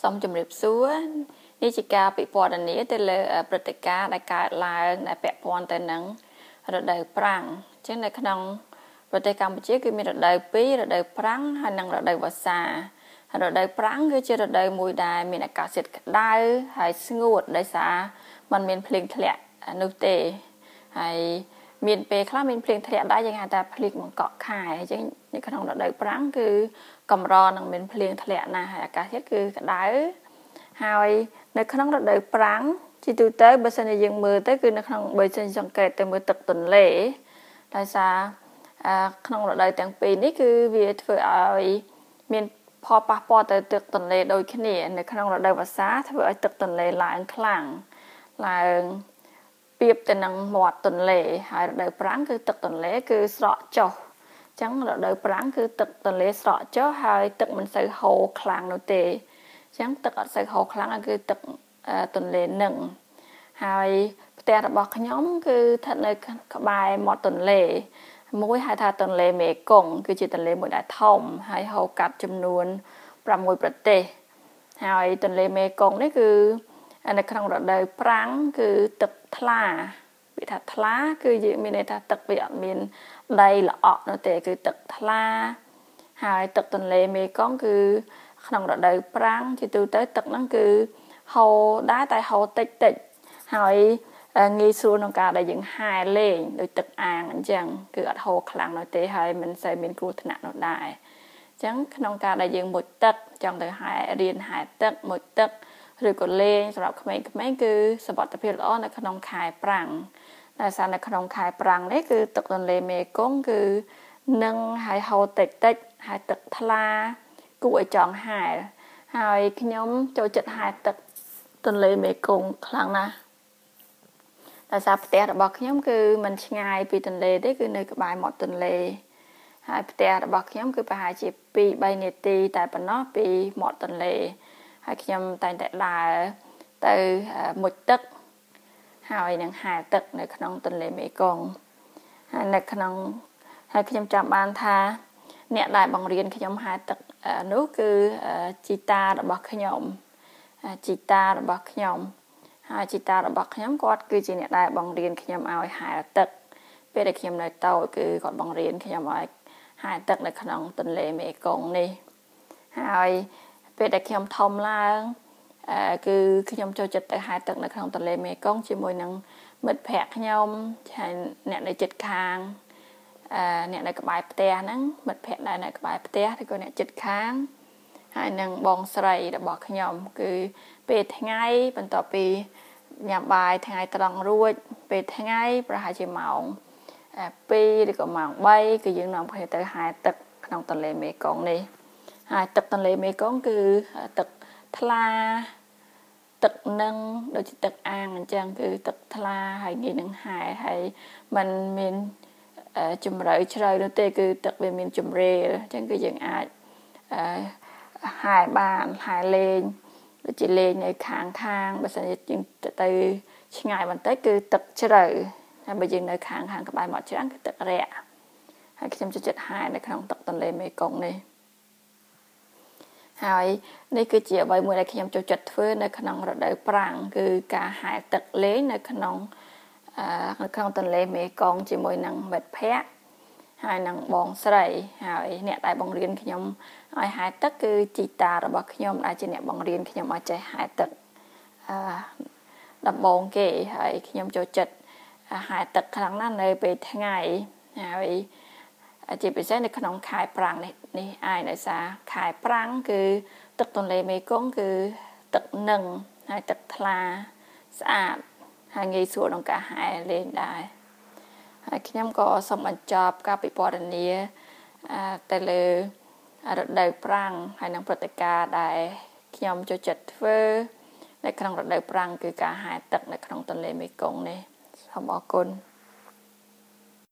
សូមជម្រាបសួរនេះជាការពិពណ៌នាទៅលើព្រឹត្តិការណ៍ដែលកើតឡើងដែលពាក់ព័ន្ធទៅនឹងរដូវប្រាំងអញ្ចឹងនៅក្នុងប្រទេសកម្ពុជាគឺមានរដូវ2រដូវប្រាំងហើយនិងរដូវវស្សារដូវប្រាំងគឺជារដូវមួយដែលមានអាកាសធាតុក្តៅហើយស្ងួតដោយសារมันមានភ្លៀងធ្លាក់នោះទេហើយមានពេលខ្លះមានភ្លៀងធ្លាក់ដែរយើងហៅថាភ្លៀងបង្កក់ខែអញ្ចឹងនៅក្នុងរដូវប្រាំងគឺកម្រនឹងមានភ្លៀងធ្លាក់ណាស់ហើយអាកាសធាតុគឺក្តៅហើយនៅក្នុងរដូវប្រាំងជាទូទៅបើសិនជាយើងមើលទៅគឺនៅក្នុងបើសិនសង្កេតទៅមើលទឹកទន្លេដោយសារក្នុងរដូវទាំងពីរនេះគឺវាធ្វើឲ្យមានផលប៉ះពាល់ទៅទឹកទន្លេដូចគ្នានៅក្នុងរដូវវស្សាធ្វើឲ្យទឹកទន្លេឡើងខ្លាំងឡើងពីបទៅនឹងមាត់ទន្លេហើយរដូវប្រាំងគឺទឹកទន្លេគឺស្រកចុះអញ្ចឹងរដូវប្រាំងគឺទឹកទន្លេស្រកចុះហើយទឹកមិនសូវហូរខ្លាំងនោះទេអញ្ចឹងទឹកអត់សូវហូរខ្លាំងគឺទឹកទន្លេនឹងហើយផ្ទះរបស់ខ្ញុំគឺស្ថិតនៅក្បែរមាត់ទន្លេមួយហៅថាទន្លេមេគង្គគឺជាទន្លេមួយដែលធំហើយហូរកាត់ចំនួន6ប្រទេសហើយទន្លេមេគង្គនេះគឺនៅក្នុងរដូវប្រាំងគឺទឹកថ្លាវាថាថ្លាគឺមានន័យថាទឹកវាអត់មានដីល្អក់នោះទេគឺទឹកថ្លាហើយទឹកទន្លេមេគង្គគឺក្នុងរដូវប្រាំងជាទូទៅទឹកហ្នឹងគឺហូរដែរតែហូរតិចហើយងាយស្រួលក្នុងការដែលយើងហែលលេងដោយទឹកអាងអញ្ចឹងគឺអត់ហូរខ្លាំងនោះទេហើយមិនសូវមានគ្រោះថ្នាក់នោះដែរអញ្ចឹងក្នុងការដែលយើងមុជទឹកចង់ទៅរៀនហែលទឹកមុជទឹកឬក៏លេងសម្រាប់ក្មេងៗគឺសុវត្ថិភាពល្អនៅក្នុងខែប្រាំងតែសារនៅក្នុងខែប្រាំងនេះគឺទឹកទន្លេមេគង្គគឺនឹងហើយហូរតិចហើយទឹកថ្លាគួរឲ្យចង់ហែលហើយខ្ញុំចូលចិត្តហែលទឹកទន្លេមេគង្គខ្លាំងណាស់ដោយសារផ្ទះរបស់ខ្ញុំគឺមិនឆ្ងាយពីទន្លេទេគឺនៅក្បែរមាត់ទន្លេហើយផ្ទះរបស់ខ្ញុំគឺប្រហែលជា2-3នាទីតែប៉ុណ្ណោះពីមាត់ទន្លេហើយខ្ញុំតែងតែដើរទៅមុជទឹកហើយនឹងហែលទឹកនៅក្នុងទន្លេមេគង្គហើយនៅក្នុងហើយខ្ញុំចាំបានថាអ្នកដែលបង្រៀនខ្ញុំហែលទឹកនោះគឺជីតារបស់ខ្ញុំហើយជីតារបស់ខ្ញុំគាត់គឺជាអ្នកដែលបង្រៀនខ្ញុំឲ្យហែលទឹកពេលដែលខ្ញុំនៅតូចគឺគាត់បង្រៀនខ្ញុំឲ្យហែលទឹកនៅក្នុងទន្លេមេគង្គនេះហើយពេលដែលខ្ញុំធំឡើងគឺខ្ញុំចូលចិត្តទៅហែលទឹកនៅក្នុងទន្លេមេគង្គជាមួយនឹងមិត្តភ័ក្តិខ្ញុំហើយអ្នកនៅជិតខាងអ្នកនៅក្បែរផ្ទះហ្នឹងមិត្តភ័ក្តិដែលនៅក្បែរផ្ទះឬក៏អ្នកជិតខាងហើយនឹងបងស្រីរបស់ខ្ញុំគឺពេលថ្ងៃបន្ទាប់ពីញ៉ាំបាយថ្ងៃត្រង់រួចពេលថ្ងៃប្រហែលជាម៉ោង2ឬក៏ម៉ោង3គឺយើងនាំគ្នាទៅហែលទឹកក្នុងទន្លេមេគង្គនេះហើយទឹកទន្លេមេគង្គគឺទឹកថ្លាទឹកនឹងដូចជាទឹកអាងអញ្ចឹងគឺទឹកថ្លាហើយងាយនឹងហែលហើយมันមានជម្រៅជ្រៅនោះទេគឺទឹកវាមានជម្រេលអញ្ចឹងគឺយើងអាចហែលបានហែលលេងដូចជាលេងនៅខាងបើសិនជាយើងទៅឆ្ងាយបន្តិចគឺទឹកជ្រៅហើយបើយើងនៅខាងក្បែរមាត់ច្រាំងគឺទឹករាក់ហើយខ្ញុំចូលចិត្តហែលនៅក្នុងទឹកទន្លេមេគង្គនេះហើយនេះគឺជាអ្វីមួយដែលខ្ញុំចូលចិត្តធ្វើនៅក្នុងរដូវប្រាំងគឺការហែលទឹកលេងនៅក្នុងទន្លេមេគង្គជាមួយនឹងមិត្តភ័ក្តិហើយនឹងបងស្រីហើយអ្នកដែលបង្រៀនខ្ញុំឲ្យហែលទឹកគឺជីតារបស់ខ្ញុំដែលជាអ្នកបង្រៀនខ្ញុំឲ្យចេះហែលទឹកដំបូងគេហើយខ្ញុំចូលចិត្តហែលទឹកខ្លាំងណាស់នៅពេលថ្ងៃហើយជាពិសេសនៅក្នុងខែប្រាំងនេះឯងដោយសារខែប្រាំងគឺទឹកទន្លេមេគង្គគឺទឹកនឹងហើយទឹកថ្លាស្អាតហើយងាយស្រួលក្នុងការហែលលេងដែរហើយខ្ញុំក៏សូមបញ្ចប់ការពិពណ៌នាទៅលើរដូវប្រាំងហើយនឹងព្រឹត្តិការណ៍ដែលខ្ញុំចូលចិត្តធ្វើនៅក្នុងរដូវប្រាំងគឺការហែលទឹកនៅក្នុងទន្លេមេគង្គនេះសូមអរគុណ